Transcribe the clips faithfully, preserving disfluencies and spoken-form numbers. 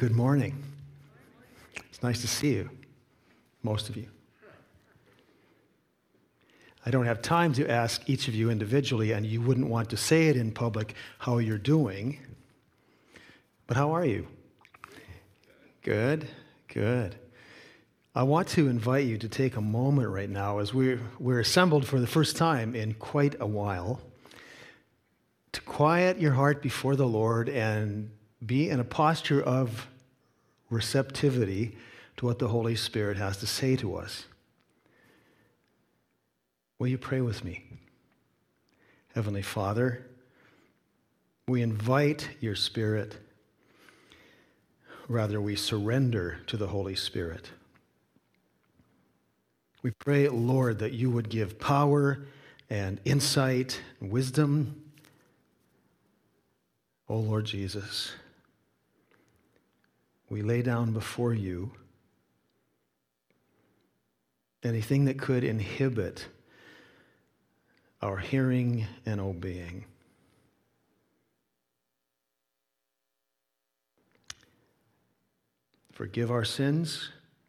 Good morning. It's nice to see you, most of you. I don't have time to ask each of you individually, and you wouldn't want to say it in public how you're doing. But how are you? Good, good. I want to invite you to take a moment right now as we're, we're assembled for the first time in quite a while to quiet your heart before the Lord and be in a posture of receptivity to what the Holy Spirit has to say to us. Will you pray with me? Heavenly Father, we invite your Spirit. Rather, we surrender to the Holy Spirit. We pray, Lord, that you would give power and insight and wisdom. Oh, Lord Jesus, we lay down before you anything that could inhibit our hearing and obeying. Forgive our sins.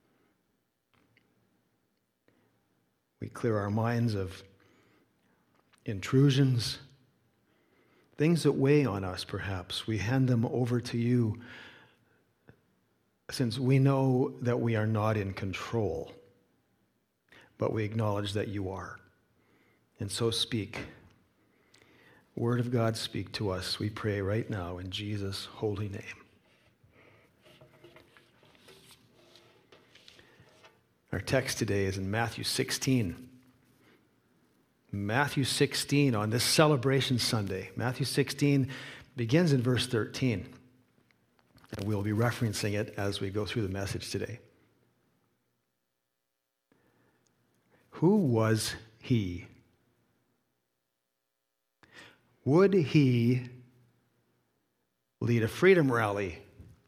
We clear our minds of intrusions, things that weigh on us, perhaps. We hand them over to you since we know that we are not in control, but we acknowledge that you are. And so speak. Word of God, speak to us, we pray right now in Jesus' holy name. Our text today is in Matthew sixteen. Matthew sixteen on this celebration Sunday. Matthew sixteen begins in verse thirteen. And we'll be referencing it as we go through the message today. Who was he? Would he lead a freedom rally?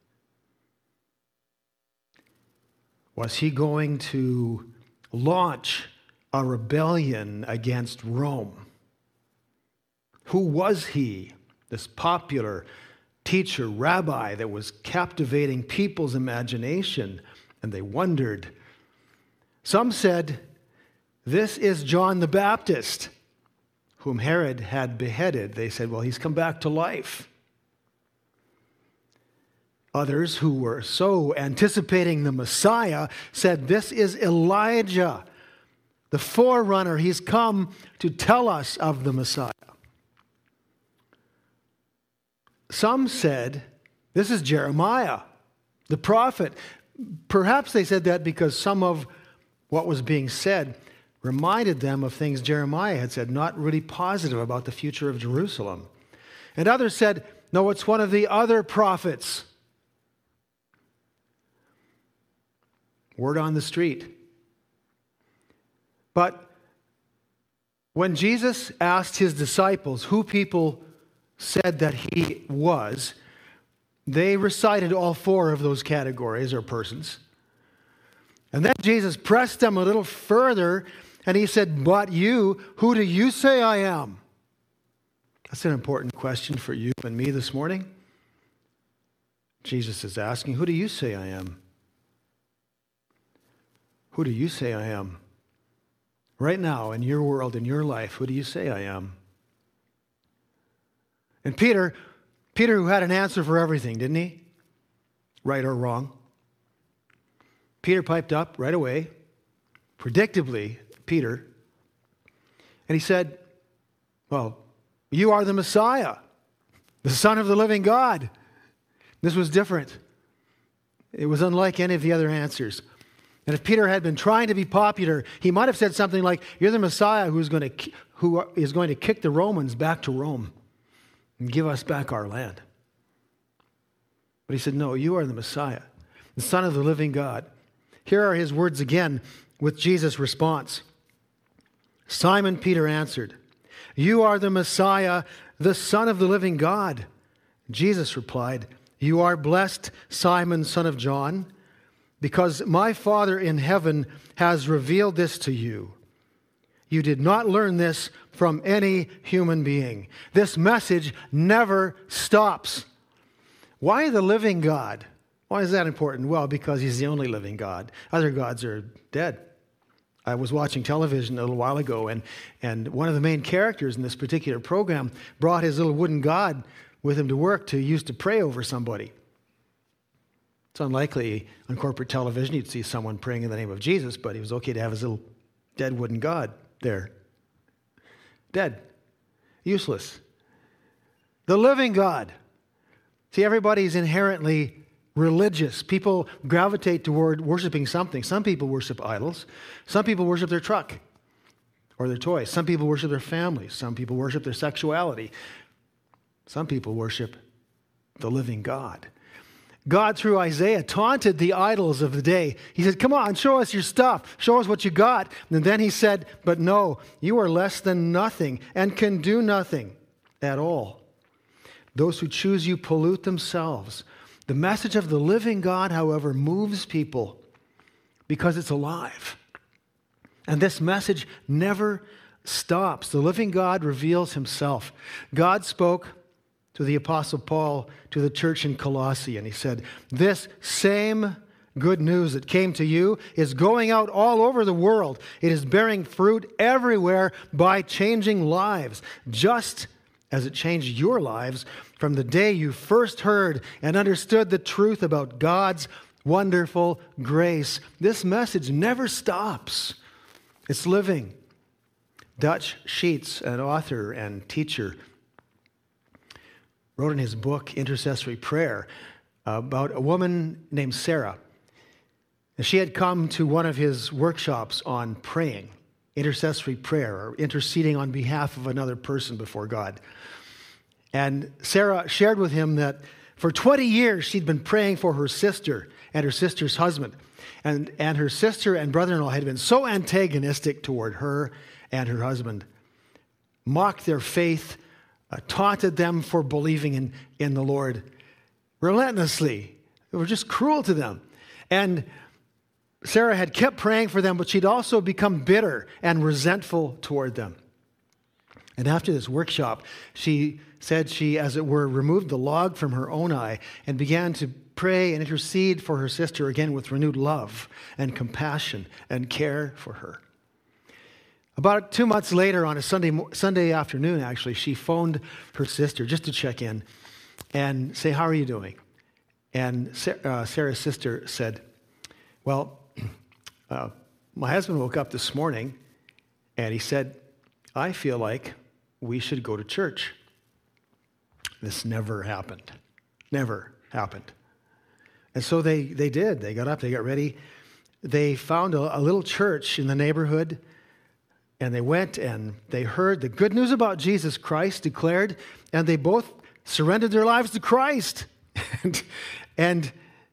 Was he going to launch a rebellion against Rome? Who was he, this popular teacher, rabbi that was captivating people's imagination? And they wondered. Some said, this is John the Baptist, whom Herod had beheaded. They said, well, he's come back to life. Others who were so anticipating the Messiah said, this is Elijah, the forerunner. He's come to tell us of the Messiah. Some said, this is Jeremiah, the prophet. Perhaps they said that because some of what was being said reminded them of things Jeremiah had said, not really positive about the future of Jerusalem. And others said, no, it's one of the other prophets. Word on the street. But when Jesus asked his disciples who people said that he was, they recited all four of those categories or persons. And then Jesus pressed them a little further and he said, but you, who do you say I am? That's an important question for you and me this morning. Jesus is asking, who do you say I am? Who do you say I am? Right now, in your world, in your life, who do you say I am? And Peter, Peter who had an answer for everything, didn't he? Right or wrong? Peter piped up right away, predictably, Peter, and he said, well, you are the Messiah, the Son of the living God. This was different. It was unlike any of the other answers. And if Peter had been trying to be popular, he might have said something like, you're the Messiah who's going to, who is going to kick the Romans back to Rome and give us back our land. But he said, no, you are the Messiah, the Son of the living God. Here are his words again with Jesus' response. Simon Peter answered, you are the Messiah, the Son of the living God. Jesus replied, you are blessed, Simon, son of John, because my Father in heaven has revealed this to you. You did not learn this from any human being. This message never stops. Why the living God Why is that important? Well, because he's the only living God. Other gods are dead. I was watching television a little while ago, and, and one of the main characters in this particular program brought his little wooden god with him to work to use to pray over somebody. It's unlikely on corporate television you'd see someone praying in the name of Jesus, but it was okay to have his little dead wooden god there. Dead. Useless. The living God. See, everybody's inherently religious. People gravitate toward worshiping something. Some people worship idols. Some people worship their truck or their toys. Some people worship their families. Some people worship their sexuality. Some people worship the living God. God, through Isaiah, taunted the idols of the day. He said, come on, show us your stuff. Show us what you got. And then he said, but no, you are less than nothing and can do nothing at all. Those who choose you pollute themselves. The message of the living God, however, moves people because it's alive. And this message never stops. The living God reveals himself. God spoke to the Apostle Paul to the church in Colossae, and he said, this same good news that came to you is going out all over the world. It is bearing fruit everywhere by changing lives, just as it changed your lives from the day you first heard and understood the truth about God's wonderful grace. This message never stops. It's living. Dutch Sheets, an author and teacher, wrote in his book, Intercessory Prayer, about a woman named Sarah. And she had come to one of his workshops on praying, intercessory prayer, or interceding on behalf of another person before God. And Sarah shared with him that for twenty years she'd been praying for her sister and her sister's husband. And, and her sister and brother-in-law had been so antagonistic toward her and her husband, mocked their faith, uh, taunted them for believing in, in the Lord relentlessly. They were just cruel to them. And Sarah had kept praying for them, but she'd also become bitter and resentful toward them. And after this workshop, she said she, as it were, removed the log from her own eye and began to pray and intercede for her sister again with renewed love and compassion and care for her. About two months later, on a Sunday Sunday afternoon, actually, she phoned her sister just to check in and say, how are you doing? And uh, Sarah's sister said, well, uh, my husband woke up this morning and he said, I feel like we should go to church. This never happened. Never happened. And so they, they did. They got up, they got ready. They found a, a little church in the neighborhood, and they went and they heard the good news about Jesus Christ declared, and they both surrendered their lives to Christ. and, and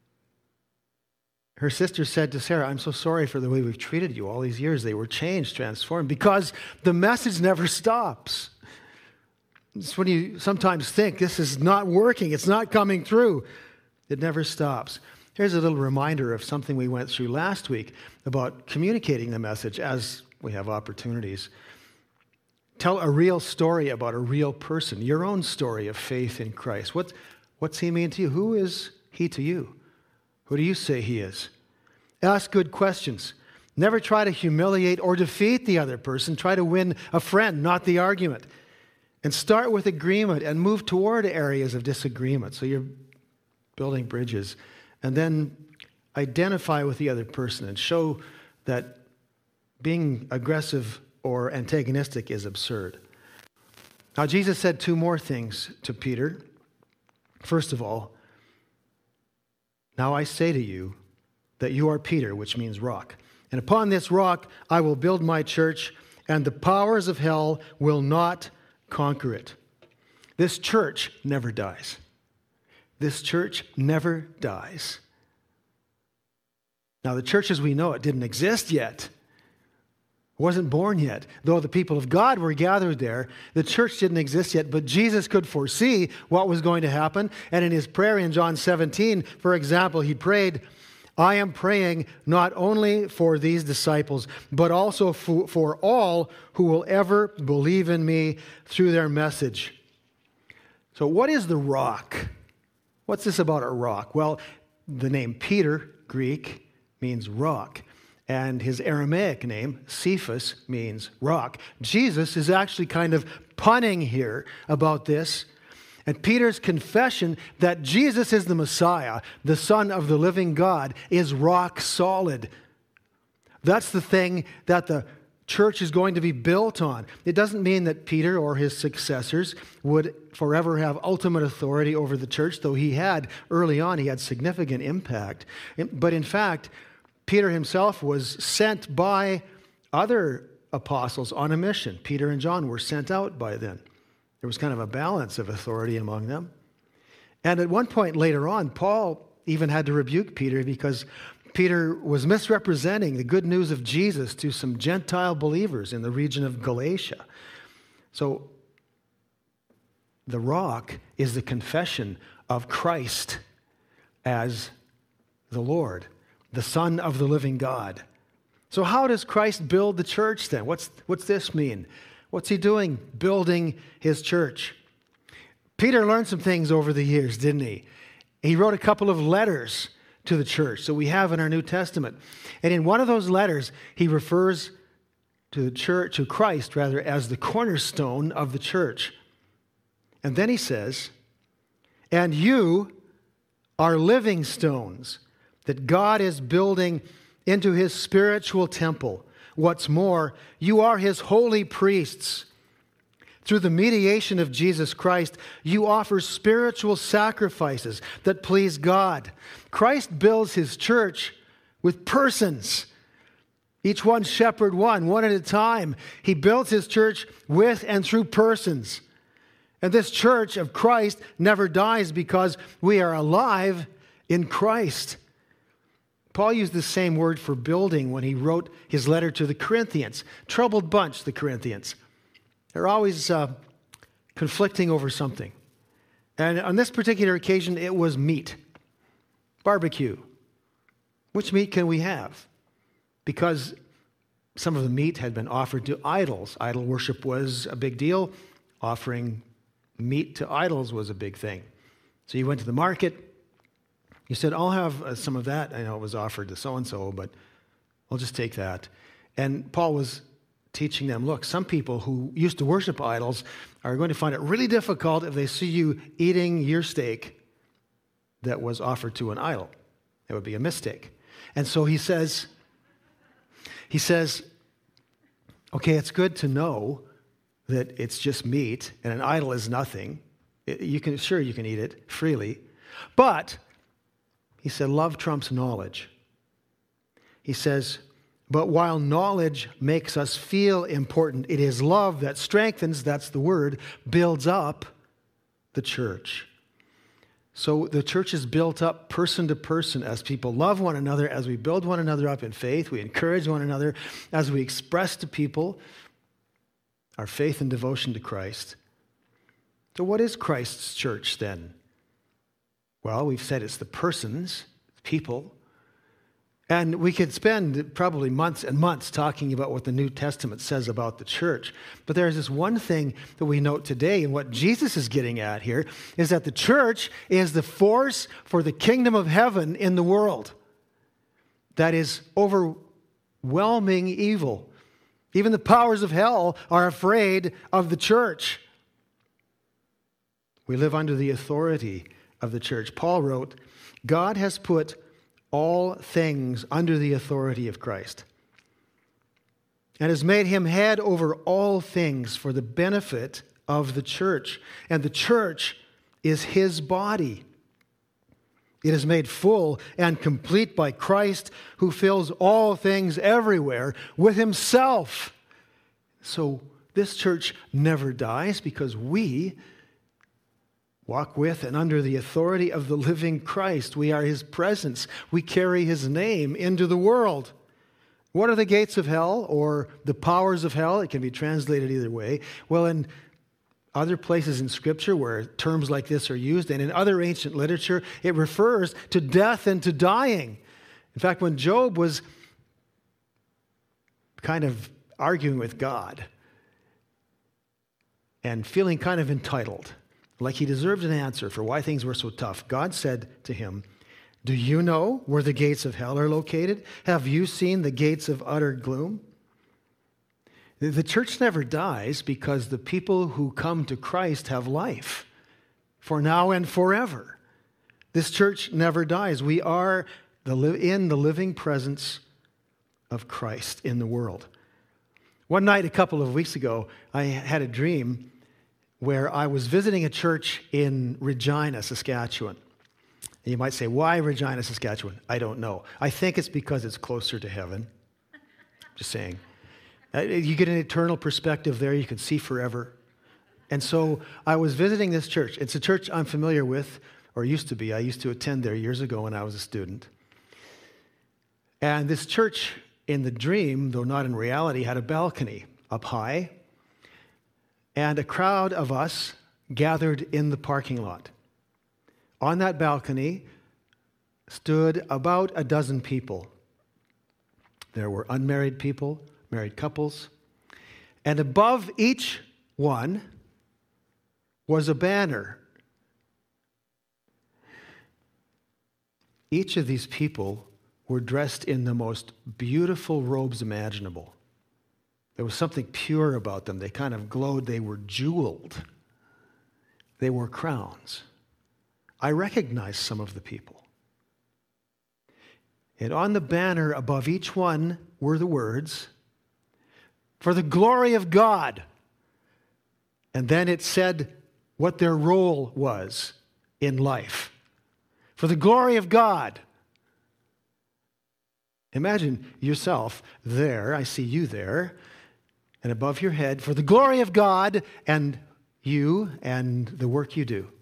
her sister said to Sarah, I'm so sorry for the way we've treated you all these years. They were changed, transformed, because the message never stops. It's when you sometimes think this is not working, it's not coming through. It never stops. Here's a little reminder of something we went through last week about communicating the message as we have opportunities. Tell a real story about a real person, your own story of faith in Christ. What, what's he mean to you? Who is he to you? Who do you say he is? Ask good questions. Never try to humiliate or defeat the other person. Try to win a friend, not the argument. And start with agreement and move toward areas of disagreement. So you're building bridges. And then identify with the other person and show that being aggressive or antagonistic is absurd. Now, Jesus said two more things to Peter. First of all, now I say to you that you are Peter, which means rock. And upon this rock I will build my church, and the powers of hell will not conquer it. This church never dies. This church never dies. Now, the church as we know it didn't exist yet. Wasn't born yet. Though the people of God were gathered there, the church didn't exist yet, but Jesus could foresee what was going to happen. And in his prayer in John seventeen, for example, he prayed, I am praying not only for these disciples, but also for, for all who will ever believe in me through their message. So what is the rock? What's this about a rock? Well, the name Peter, Greek, means rock. And his Aramaic name, Cephas, means rock. Jesus is actually kind of punning here about this. And Peter's confession that Jesus is the Messiah, the Son of the living God, is rock solid. That's the thing that the church is going to be built on. It doesn't mean that Peter or his successors would forever have ultimate authority over the church, though he had, early on, he had significant impact. But in fact, Peter himself was sent by other apostles on a mission. Peter and John were sent out by then. There was kind of a balance of authority among them. And at one point later on, Paul even had to rebuke Peter because Peter was misrepresenting the good news of Jesus to some Gentile believers in the region of Galatia. So the rock is the confession of Christ as the Lord, the Son of the living God. So how does Christ build the church then? What's, what's this mean? What's he doing building his church? Peter learned some things over the years, didn't he? He wrote a couple of letters to the church, so we have in our New Testament. And in one of those letters, he refers to the church, to Christ rather, as the cornerstone of the church. And then he says, "And you are living stones that God is building into his spiritual temple. What's more, you are his holy priests. Through the mediation of Jesus Christ, you offer spiritual sacrifices that please God." Christ builds his church with persons, each one shepherd one, one at a time. He builds his church with and through persons. And this church of Christ never dies because we are alive in Christ. Paul used the same word for building when he wrote his letter to the Corinthians. Troubled bunch, the Corinthians. They're always uh, conflicting over something. And on this particular occasion, it was meat. Barbecue. Which meat can we have? Because some of the meat had been offered to idols. Idol worship was a big deal. Offering meat to idols was a big thing. So you went to the market. You said, "I'll have uh, some of that." I know it was offered to so-and-so, but I'll just take that. And Paul was teaching them, look, some people who used to worship idols are going to find it really difficult if they see you eating your steak that was offered to an idol. It would be a mistake. And so he says, he says, okay, it's good to know that it's just meat and an idol is nothing. You can, sure, you can eat it freely, but he said, love trumps knowledge. He says, but while knowledge makes us feel important, it is love that strengthens, that's the word, builds up the church. So the church is built up person to person as people love one another, as we build one another up in faith, we encourage one another, as we express to people our faith and devotion to Christ. So what is Christ's church then? Well, we've said it's the persons, people, and we could spend probably months and months talking about what the New Testament says about the church. But there's this one thing that we note today, and what Jesus is getting at here, is that the church is the force for the kingdom of heaven in the world that is overwhelming evil. Even the powers of hell are afraid of the church. We live under the authority of the church. Paul wrote, God has put all things under the authority of Christ and has made him head over all things for the benefit of the church. And the church is his body. It is made full and complete by Christ, who fills all things everywhere with himself. So this church never dies because we walk with and under the authority of the living Christ. We are his presence. We carry his name into the world. What are the gates of hell or the powers of hell? It can be translated either way. Well, in other places in Scripture where terms like this are used, and in other ancient literature, it refers to death and to dying. In fact, when Job was kind of arguing with God and feeling kind of entitled, like he deserved an answer for why things were so tough, God said to him, Do you know where the gates of hell are located? Have you seen the gates of utter gloom? The church never dies because the people who come to Christ have life for now and forever. This church never dies. We are the li- in the living presence of Christ in the world. One night a couple of weeks ago, I had a dream where I was visiting a church in Regina, Saskatchewan. And you might say, why Regina, Saskatchewan? I don't know. I think it's because it's closer to heaven. Just saying. Uh, You get an eternal perspective there. You can see forever. And so I was visiting this church. It's a church I'm familiar with, or used to be. I used to attend there years ago when I was a student. And this church, in the dream, though not in reality, had a balcony up high. And a crowd of us gathered in the parking lot. On that balcony stood about a dozen people. There were unmarried people, married couples, and above each one was a banner. Each of these people were dressed in the most beautiful robes imaginable. There was something pure about them. They kind of glowed. They were jeweled. They wore crowns. I recognized some of the people. And on the banner above each one were the words, "For the glory of God." And then it said what their role was in life. For the glory of God. Imagine yourself there. I see you there. And above your head, for the glory of God and you and the work you do.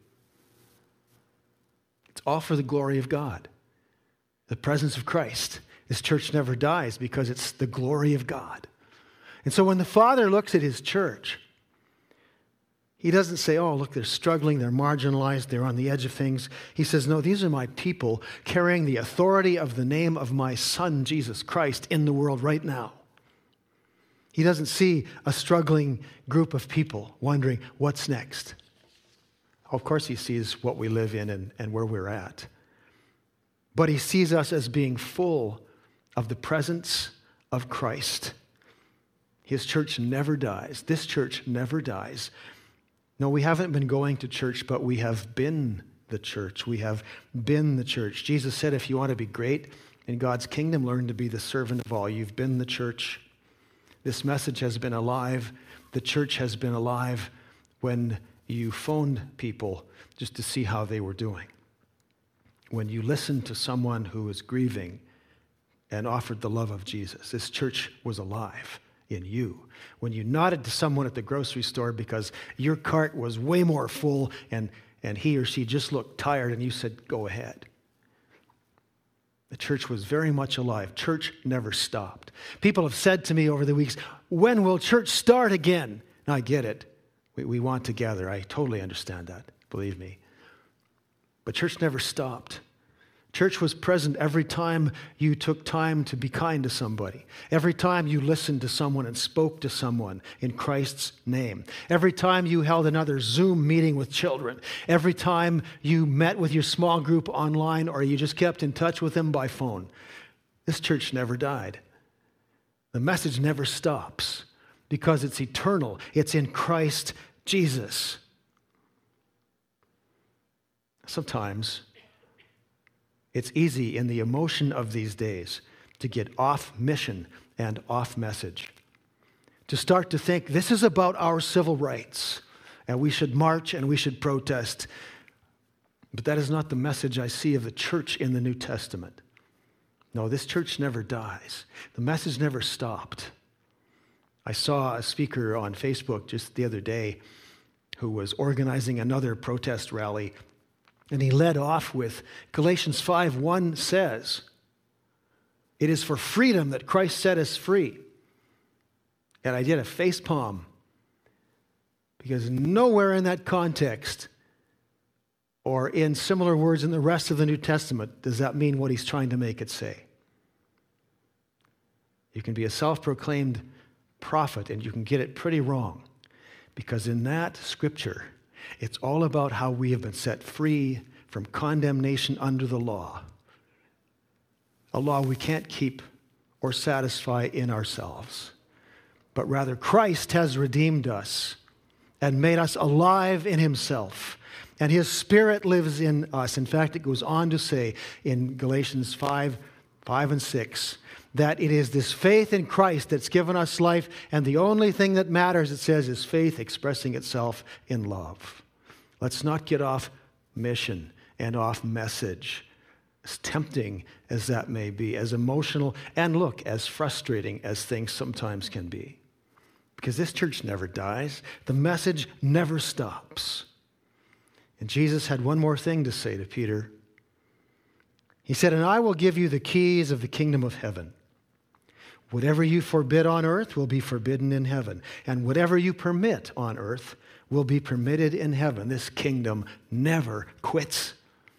It's all for the glory of God. The presence of Christ. This church never dies because it's the glory of God. And so when the Father looks at his church, he doesn't say, oh, look, they're struggling, they're marginalized, they're on the edge of things. He says, no, these are my people carrying the authority of the name of my Son, Jesus Christ, in the world right now. He doesn't see a struggling group of people wondering, what's next? Of course, he sees what we live in and, and where we're at. But he sees us as being full of the presence of Christ. His church never dies. This church never dies. No, we haven't been going to church, but we have been the church. We have been the church. Jesus said, if you want to be great in God's kingdom, learn to be the servant of all. You've been the church. This message has been alive. The church has been alive when you phoned people just to see how they were doing. When you listened to someone who was grieving and offered the love of Jesus. This church was alive in you. When you nodded to someone at the grocery store because your cart was way more full and, and he or she just looked tired and you said, go ahead. The church was very much alive. Church never stopped. People have said to me over the weeks, when will church start again? Now, I get it. We, we want to gather. I totally understand that, believe me. But church never stopped. Church was present every time you took time to be kind to somebody. Every time you listened to someone and spoke to someone in Christ's name. Every time you held another Zoom meeting with children. Every time you met with your small group online or you just kept in touch with them by phone. This church never died. The message never stops because it's eternal. It's in Christ Jesus. Sometimes it's easy in the emotion of these days to get off mission and off message. To start to think this is about our civil rights and we should march and we should protest. But that is not the message I see of the church in the New Testament. No, this church never dies. The message never stopped. I saw a speaker on Facebook just the other day who was organizing another protest rally. And he led off with Galatians five one says, it is for freedom that Christ set us free. And I did a face palm because nowhere in that context or in similar words in the rest of the New Testament does that mean what he's trying to make it say. You can be a self-proclaimed prophet and you can get it pretty wrong because in that scripture, it's all about how we have been set free from condemnation under the law a law we can't keep or satisfy in ourselves, but rather Christ has redeemed us and made us alive in himself. And his Spirit lives in us. In fact, it goes on to say in Galatians five, five and six, that it is this faith in Christ that's given us life, and the only thing that matters, it says, is faith expressing itself in love. Let's not get off mission and off message, as tempting as that may be, as emotional, and look, as frustrating as things sometimes can be. Because this church never dies. The message never stops. And Jesus had one more thing to say to Peter. He said, and I will give you the keys of the kingdom of heaven. Whatever you forbid on earth will be forbidden in heaven. And whatever you permit on earth will be permitted in heaven. This kingdom never quits.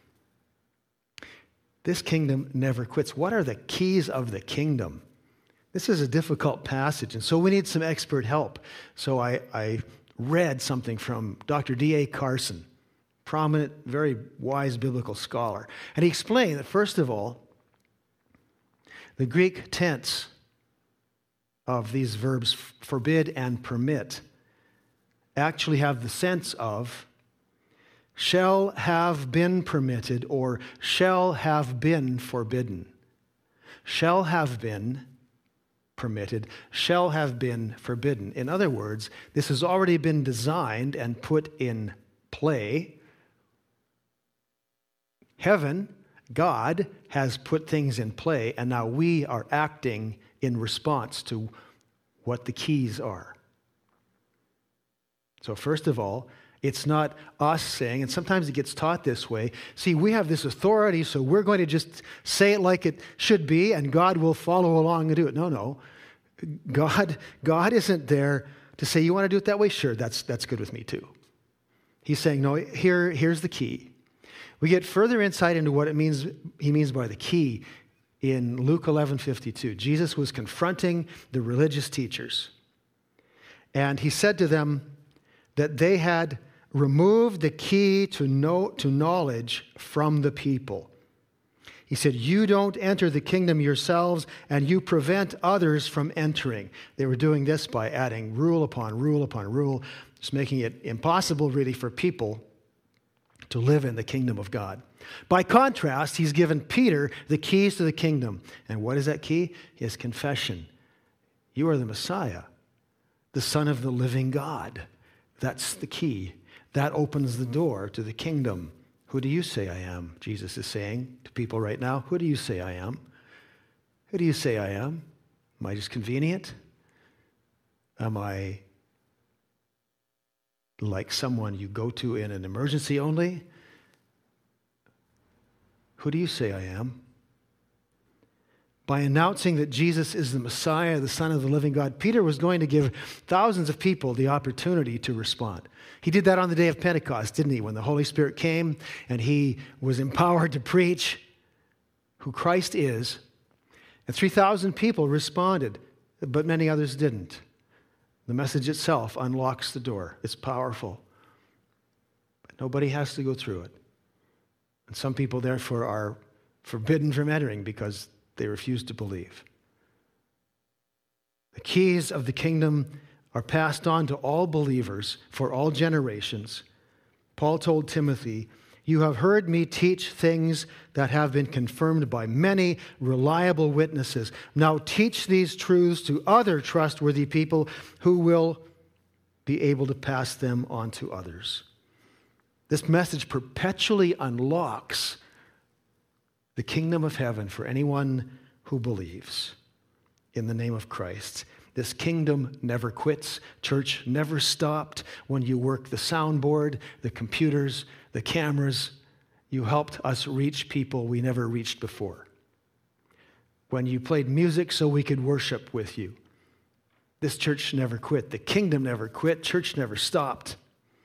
This kingdom never quits. What are the keys of the kingdom? This is a difficult passage, and so we need some expert help. So I, I read something from Doctor D A Carson, prominent, very wise biblical scholar. And he explained that, first of all, the Greek tense of these verbs forbid and permit actually have the sense of shall have been permitted or shall have been forbidden. Shall have been permitted, shall have been forbidden. In other words, this has already been designed and put in play. Heaven, God, has put things in play, and now we are acting in response to what the keys are. So first of all, it's not us saying, and sometimes it gets taught this way, see, we have this authority, so we're going to just say it like it should be, and God will follow along and do it. No, no. God, God isn't there to say, you want to do it that way? Sure, that's, that's good with me too. He's saying, no, here, here's the key. We get further insight into what it means, he means by the key in Luke eleven fifty-two. Jesus was confronting the religious teachers, and he said to them that they had removed the key to know, to knowledge from the people. He said, you don't enter the kingdom yourselves, and you prevent others from entering. They were doing this by adding rule upon rule upon rule, just making it impossible really for people to live in the kingdom of God. By contrast, he's given Peter the keys to the kingdom. And what is that key? His confession. You are the Messiah, the Son of the living God. That's the key. That opens the door to the kingdom. Who do you say I am? Jesus is saying to people right now, who do you say I am? Who do you say I am? Am I just convenient? Am I like someone you go to in an emergency only? Who do you say I am? By announcing that Jesus is the Messiah, the Son of the living God, Peter was going to give thousands of people the opportunity to respond. He did that on the day of Pentecost, didn't he? When the Holy Spirit came and he was empowered to preach who Christ is. And three thousand people responded, but many others didn't. The message itself unlocks the door. It's powerful. But nobody has to go through it. And some people, therefore, are forbidden from entering because they refuse to believe. The keys of the kingdom are passed on to all believers for all generations. Paul told Timothy, you have heard me teach things that have been confirmed by many reliable witnesses. Now teach these truths to other trustworthy people who will be able to pass them on to others. This message perpetually unlocks the kingdom of heaven for anyone who believes in the name of Christ. This kingdom never quits. Church never stopped. When you work the soundboard, the computers, the cameras, you helped us reach people we never reached before. When you played music so we could worship with you. This church never quit. The kingdom never quit. Church never stopped.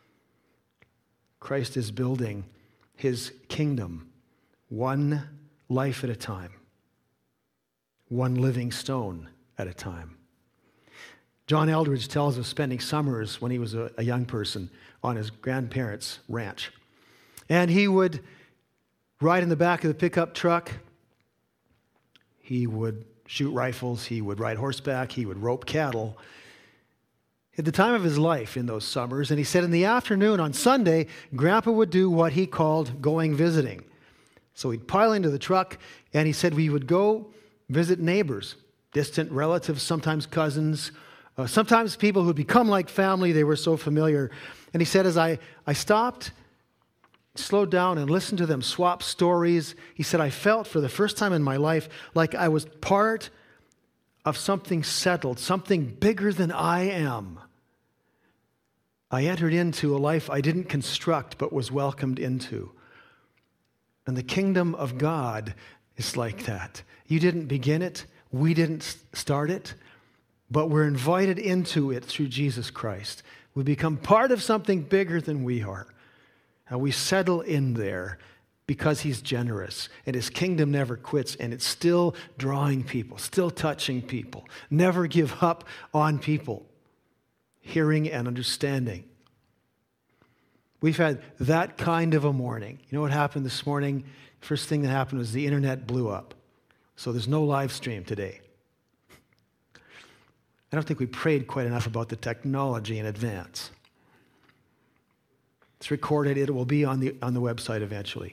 Christ is building his kingdom one life at a time, one living stone at a time. John Eldridge tells of spending summers when he was a, a young person on his grandparents' ranch. And he would ride in the back of the pickup truck He would shoot rifles. He would ride horseback. He would rope cattle. At the time of his life in those summers, and he said in the afternoon on Sunday, Grandpa would do what he called going visiting. So he'd pile into the truck, and he said we would go visit neighbors, distant relatives, sometimes cousins, uh, sometimes people who'd become like family. They were so familiar. And he said, as I, I stopped, slowed down, and listened to them swap stories, he said, I felt for the first time in my life like I was part of something settled, something bigger than I am. I entered into a life I didn't construct, but was welcomed into. And the kingdom of God is like that. You didn't begin it. We didn't start it. But we're invited into it through Jesus Christ. We become part of something bigger than we are. And we settle in there because he's generous. And his kingdom never quits. And it's still drawing people, still touching people. Never give up on people. Hearing and understanding. We've had that kind of a morning. You know what happened this morning? First thing that happened was the internet blew up. So there's no live stream today. I don't think we prayed quite enough about the technology in advance. It's recorded. It will be on the on the website eventually.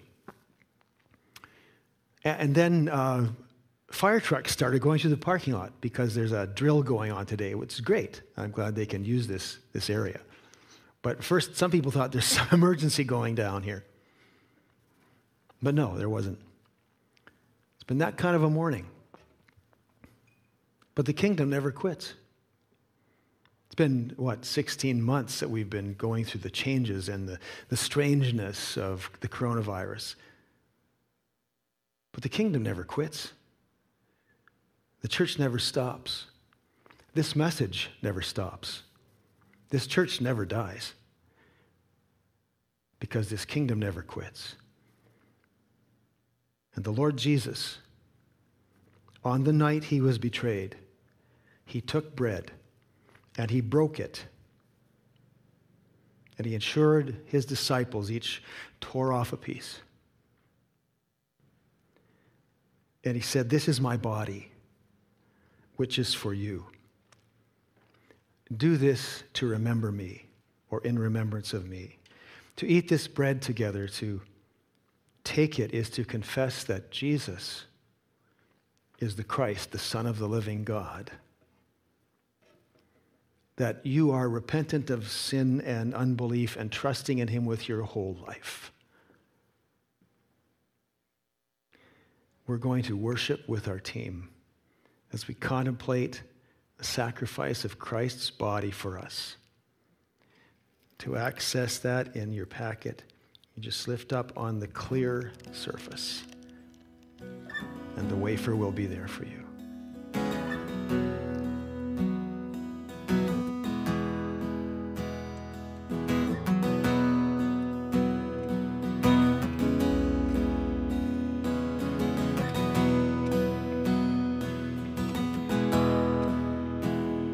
And then uh, fire trucks started going through the parking lot because there's a drill going on today, which is great. I'm glad they can use this, this area. But first, some people thought there's some emergency going down here. But no, there wasn't. It's been that kind of a morning. But the kingdom never quits. It's been, what, sixteen months that we've been going through the changes and the, the strangeness of the coronavirus. But the kingdom never quits. The church never stops. This message never stops. This church never dies. Because this kingdom never quits. And the Lord Jesus, on the night he was betrayed, he took bread and he broke it. And he ensured his disciples each tore off a piece. And he said, this is my body, which is for you. Do this to remember me, or in remembrance of me. To eat this bread together, to take it, is to confess that Jesus is the Christ, the Son of the living God. That you are repentant of sin and unbelief and trusting in him with your whole life. We're going to worship with our team as we contemplate the sacrifice of Christ's body for us. To access that in your packet, you just lift up on the clear surface, and the wafer will be there for you.